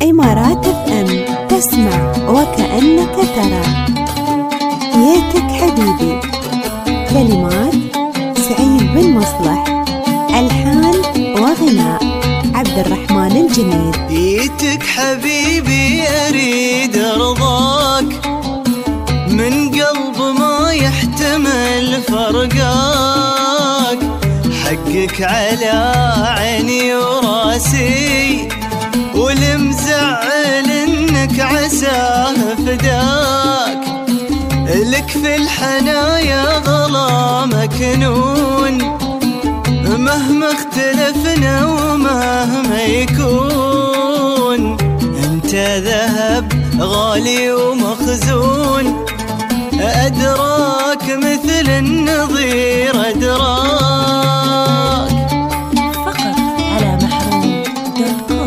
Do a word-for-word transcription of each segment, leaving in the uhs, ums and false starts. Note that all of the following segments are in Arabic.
إمارات اف ام، تسمع وكأنك ترى. ياتك حبيبي، كلمات سعيد بن مصلح، ألحان وغناء عبد الرحمن الجنيد. ياتك حبيبي أريد أرضاك من قلب ما يحتمل فرقاك، حقك على عيني وراسي والمزعل انك عساه فداك، لك في الحنايا غلا مكنون مهما اختلفنا ومهما يكون، انت ذهب غالي ومخزون، أدراك مثل النظير أدراك. فقط على محروم دوت كوم.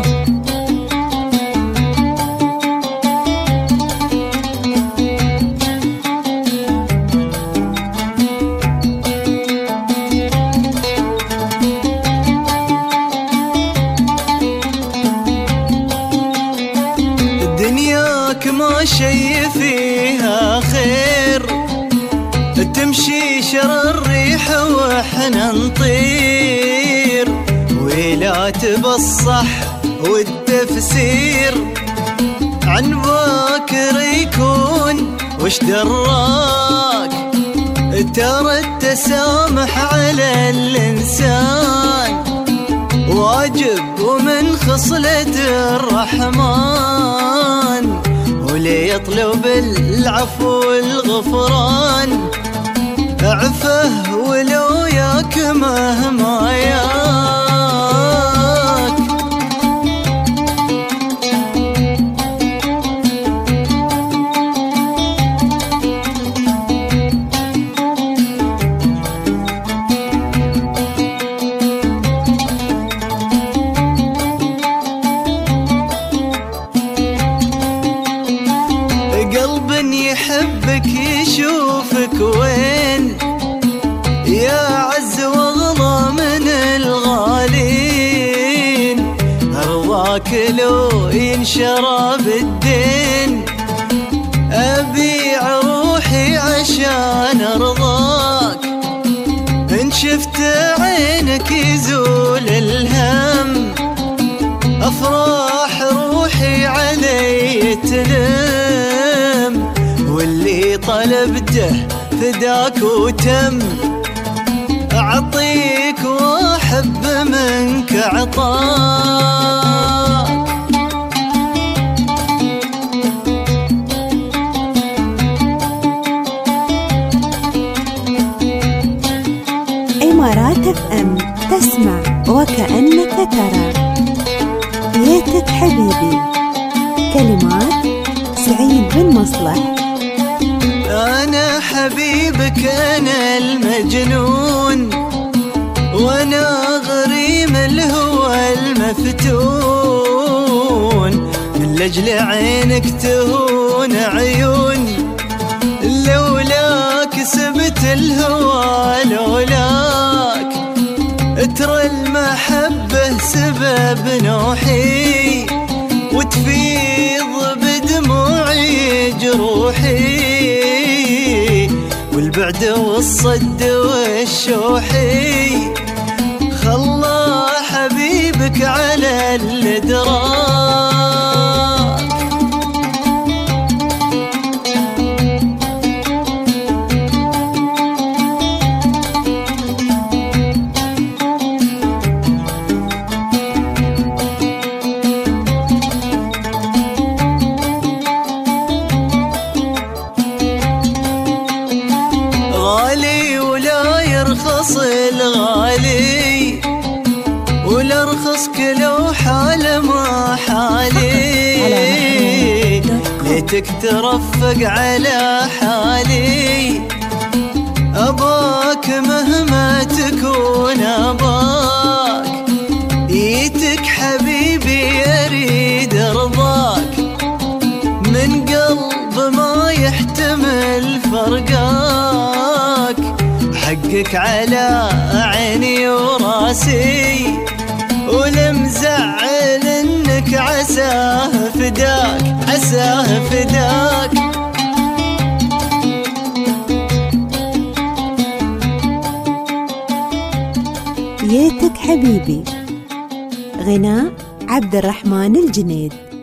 دنياك ما شي فيها خير، تمشي شر الريح واحنا نطير، ولا تبصح والتفسير عن باكر يكون وش دراك، ترى التسامح على الإنسان واجب ومن خصلة الرحمن، ولي يطلب العفو والغفران عفه ولو ياك مهما ياك. قلب يحبك يشوفك وين يا عز واغلى من الغالين، أرضاك لو ينشرى بالدين، أبيع روحي عشان أرضاك، إن شفت عينك يزول الهم، أفراح روحي علي تلم، واللي طلبته فداك وتم، أعطيك وأحب منك عطاك. إمارات اف ام، تسمع وكأنك ترى. ياتك حبيبي، كلمات سعيد بن مصلح. أنا حبيبك أنا المجنون، وأنا غريم الهوى المفتون، من لجل عينك تهون عيون، لولاك سبت الهوى لولاك، ترى المحبة سبب نوحي وتفيض بدموعي جروحي، والبعد والصد والشوحي خلى حبيبك على الإدراك. غالي ولا يرخص الغالي، ولا رخص كلو حال ما حالي، ليتك ترفق على حالي، أباك مهما تكون أباك، يتك حبيبي أريد أرضاك من قلب ما يحتمل فرقاك، حقك على عيني وراسي والمزعل انك لك عساه فداك عساه فداك. ييتك حبيبي، غناء عبد الرحمن الجنيد.